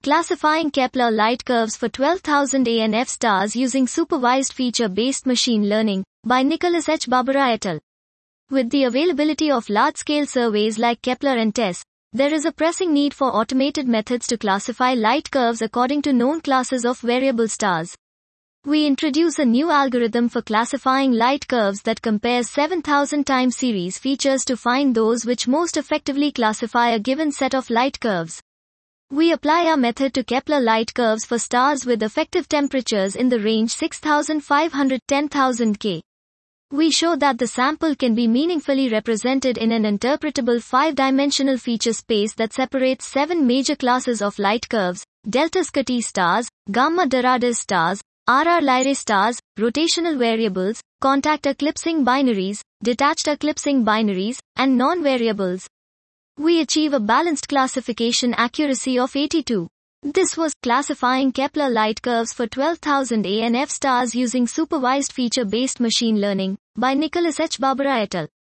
Classifying Kepler light curves for 12,000 ANF stars using supervised feature-based machine learning, by Nicholas H. Barbera et al. With the availability of large-scale surveys like Kepler and TESS, there is a pressing need for automated methods to classify light curves according to known classes of variable stars. We introduce a new algorithm for classifying light curves that compares 7,000 time series features to find those which most effectively classify a given set of light curves. We apply our method to Kepler light curves for stars with effective temperatures in the range 6,500-10,000 K. We show that the sample can be meaningfully represented in an interpretable 5-dimensional feature space that separates 7 major classes of light curves: Delta Scuti stars, Gamma Doradus stars, RR Lyrae stars, rotational variables, contact eclipsing binaries, detached eclipsing binaries, and non-variables. We achieve a balanced classification accuracy of 82. This was classifying Kepler light curves for 12,000 ANF stars using supervised feature-based machine learning, by Nicholas H. Barbera et al.